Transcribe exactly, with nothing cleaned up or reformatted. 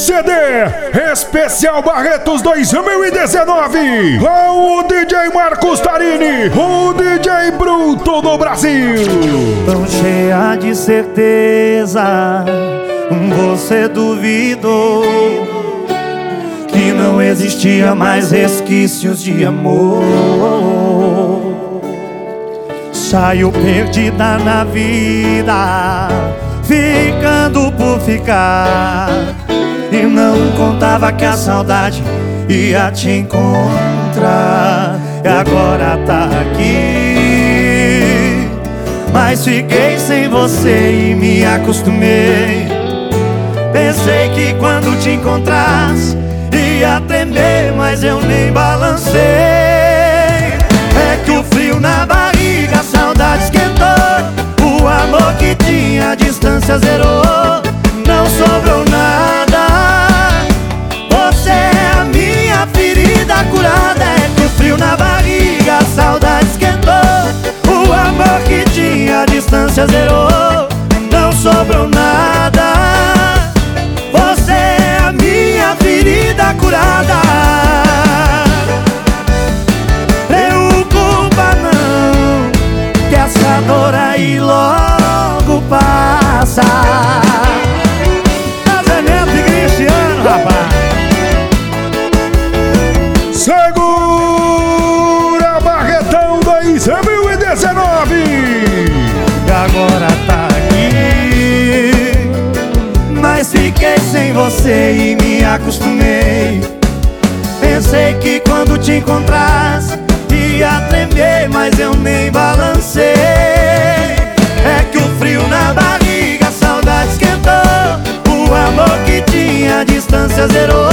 C D Especial Barretos dois mil e dezenove, com o D J Marcos Tarini, o D J Bruto do Brasil. Tão cheia de certeza, você duvidou que não existia mais resquícios de amor. Saiu perdida na vida, ficando por ficar, e não contava que a saudade ia te encontrar. E agora tá aqui, mas fiquei sem você e me acostumei. Pensei que quando te encontrasse ia tremer, mas eu nem balancei. É que o frio na barriga, a saudade esquentou, o amor que tinha a distância zerou. Não sobrou nada, você é a minha ferida curada. É que o frio na barriga, a saudade esquentou, o amor que tinha a distância zerou. Não sobrou nada, você é a minha ferida curada. Preocupa não, que essa dor aí logo passa. Casamento e Cristiano, rapaz. Segura Barretão dois mil e dezenove. E agora tá aqui, mas fiquei sem você e me acostumei. Pensei que quando te encontrasse ia tremer, mas eu nem balancei. É que o frio na barriga, a saudade esquentou, o amor que tinha a distância zerou.